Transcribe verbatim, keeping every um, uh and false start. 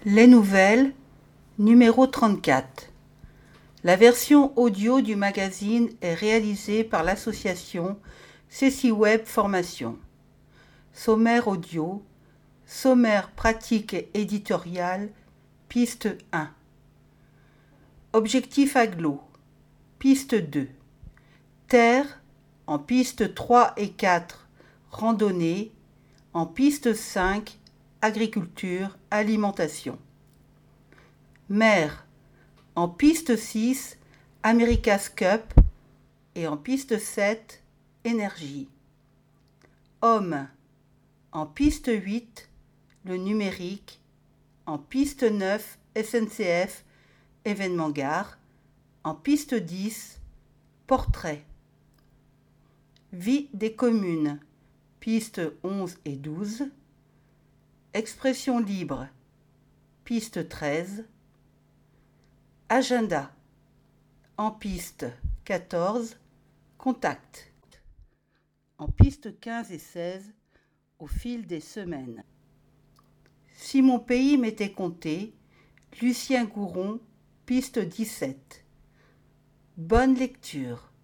Les nouvelles, numéro trente-quatre. La version audio du magazine est réalisée par l'association CéciWeb Formation. Sommaire audio, sommaire pratique et éditorial, piste un. Objectif agglo, piste deux. Terre, en piste trois et quatre, randonnée, en piste cinq, agriculture, alimentation. Mer, en piste six, America's Cup et en piste sept, énergie. Homme, en piste huit, le numérique, en piste neuf, S N C F, événement gare, en piste dix, portrait. Vie des communes, piste onze et douze. Expression libre, piste treize. Agenda, en piste quatorze, contact. En piste quinze et seize, au fil des semaines. Si mon pays m'était compté, Lucien Gouron, piste dix-sept. Bonne lecture.